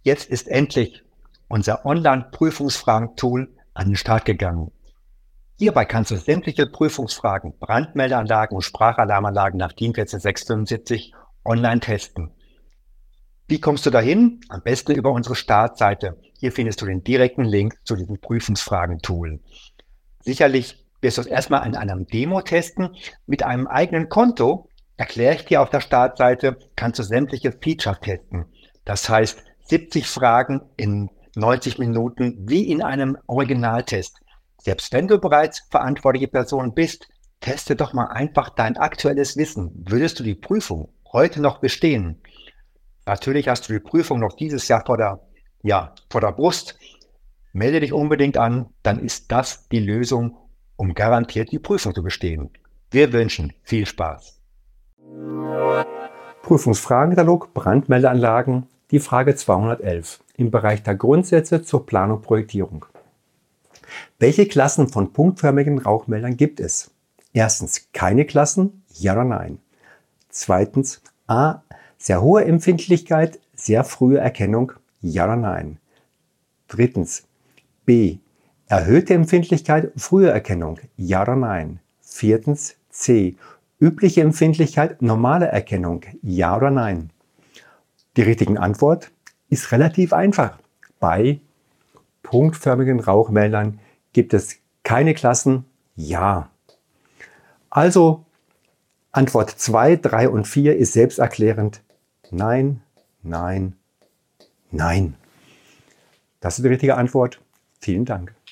Jetzt ist endlich unser Online-Prüfungsfragen-Tool an den Start gegangen. Hierbei kannst du sämtliche Prüfungsfragen, Brandmeldeanlagen und Sprachalarmanlagen nach DIN 14675 online testen. Wie kommst du dahin? Am besten über unsere Startseite. Hier findest du den direkten Link zu diesem Prüfungsfragen-Tool. Sicherlich wirst du es erstmal in einem Demo testen. Mit einem eigenen Konto, erkläre ich dir auf der Startseite, kannst du sämtliche Features testen. Das heißt, 70 Fragen in 90 Minuten wie in einem Originaltest. Selbst wenn du bereits verantwortliche Person bist, teste doch mal einfach dein aktuelles Wissen. Würdest du die Prüfung heute noch bestehen? Natürlich hast du die Prüfung noch dieses Jahr vor der Brust. Melde dich unbedingt an, dann ist das die Lösung, um garantiert die Prüfung zu bestehen. Wir wünschen viel Spaß. Prüfungsfragenkatalog Brandmeldeanlagen, die Frage 211 im Bereich der Grundsätze zur Planung und Projektierung. Welche Klassen von punktförmigen Rauchmeldern gibt es? Erstens, keine Klassen, ja oder nein. Zweitens, A, sehr hohe Empfindlichkeit, sehr frühe Erkennung, ja oder nein. Drittens, B, erhöhte Empfindlichkeit, frühe Erkennung, ja oder nein. Viertens, C, übliche Empfindlichkeit, normale Erkennung, ja oder nein. Die richtige Antwort ist relativ einfach. Bei punktförmigen Rauchmeldern gibt es keine Klassen, ja. Also Antwort 2, 3 und 4 ist selbsterklärend. Nein, nein, nein. Das ist die richtige Antwort. Vielen Dank.